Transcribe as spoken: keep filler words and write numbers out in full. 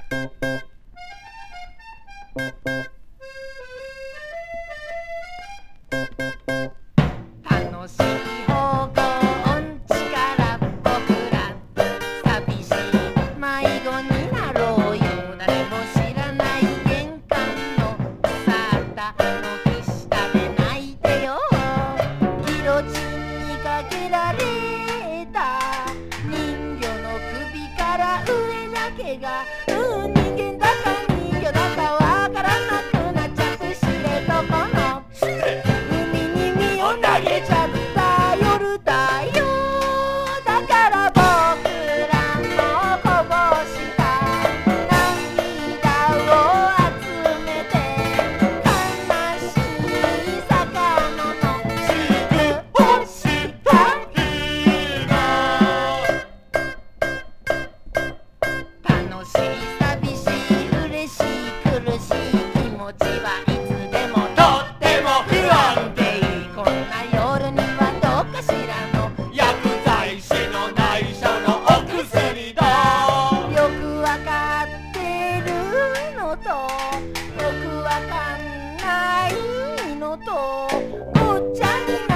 楽しい方向音痴から僕ら寂しい迷子になろうよ。誰も知らない玄関の草の木下で泣いてよ。ギロチンにかけられた人魚の首から上だけが、うん、人間だか人魚だかわからなくなっちゃって、知床の海に身を投げちゃった夜だよ。だから僕らのこぼした涙を集めて、悲しい魚のしぐした日の楽しい寂しい嬉しい苦しい気持ちはいつでもとっても不安定。こんな夜にはどうかしらの薬剤師の内緒のお薬だ。よくわかってるのとよくわかんないのとごっちゃにな